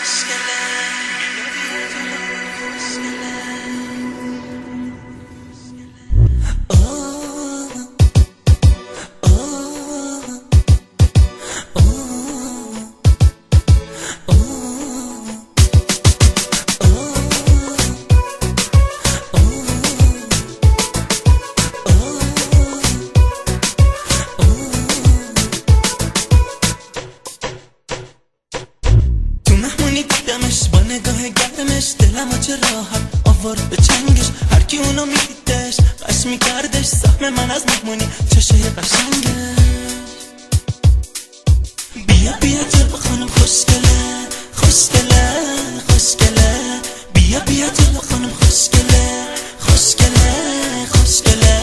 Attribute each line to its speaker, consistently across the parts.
Speaker 1: با نگاه گرمش دلمو چه راحت آورد به چنگش، هر کی اونو میدیدش قش میکردش سهم من از مهمونی چشای قشنگش. بیا بیا جلو خانم خوشگله خوشگله خوشگله، بیا بیا جلو خانم خوشگله خوشگله خوشگله.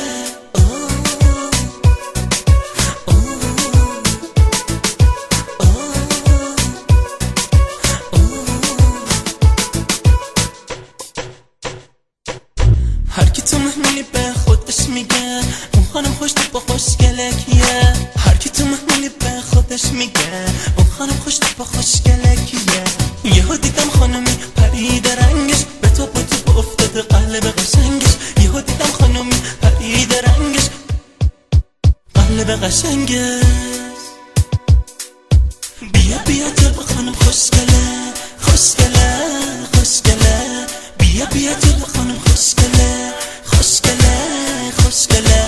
Speaker 1: هر کی تو مهمونی به خودش میگه اون خانم خوش با خوشگله کیه، هر کی تو مهمونی به خودش میگه اون خانم خوش با خوشگله کیه. یهو دیدم خانمی پرید رنگش به تو افتاده قلب قشنگش، یهو دیدم خانمی پرید رنگش قلب قشنگش. بیا بیا جلو خانم خوشگله خوشگله خوشگله، بیا بیا جلو خانم خوشگله خوشگله خوشگله.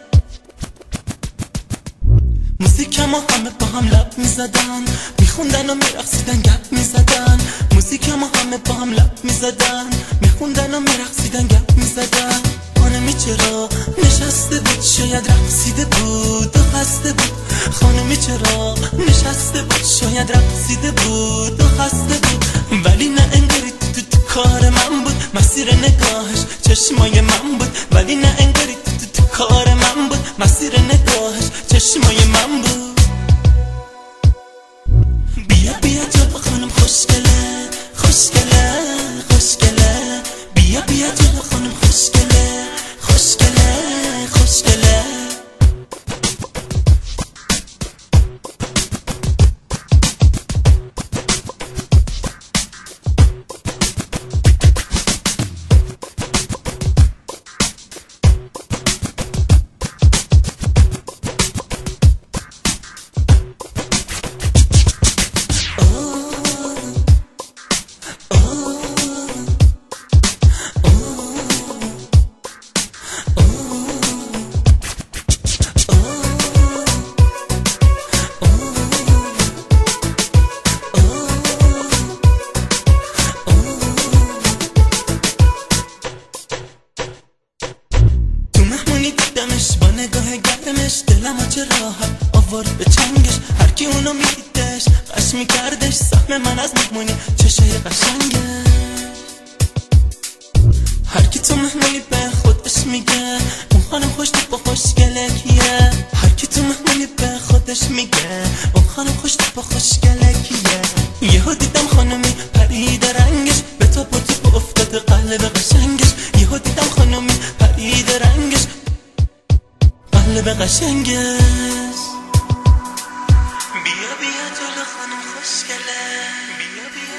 Speaker 1: موزیکمو همه با هم لب میزدن، میخوندن و میرقصیدن گپ میزدن. موزیکمو همه با هم لب میزدن، میخوندن و میرقصیدن گپ میزدن. خانمی چرا نشسته بود، شاید رقصیده بود و خسته بود. خانمی چرا نشسته بود، شاید رقصیده بود و خسته بود. ولی نه انگاری تو کار من بود، مسیر نگاهش چشمای من بود. ولی نه انگاری تو کار من بود، مسیر نگاهش چشمای من بود. بیا بیا جلو خانم خوشگله خوشگله خوشگله، بیا بیا جلو خانم خوشگله خوشگله خوشگله. با نگاه گرمش دلمو چه راحت آورد به چنگش، هر کی اونو میدیدش قش میکردش سهم من از مهمونی چشای قشنگش. هر کی تو مهمونی به خودش میگه اون خانم خوش با خوشگله کیه، هر کی تو مهمونی به خودش میگه اون خانم خوش با خوشگله کیه. یهو دیدم خانمی پرید رنگش به تو افتاده قلب قشنگش، یهو دیدم خانمی پرید رنگش قلب قشنگش. بیا بیا جلو خانم خوشگله، بیا بیا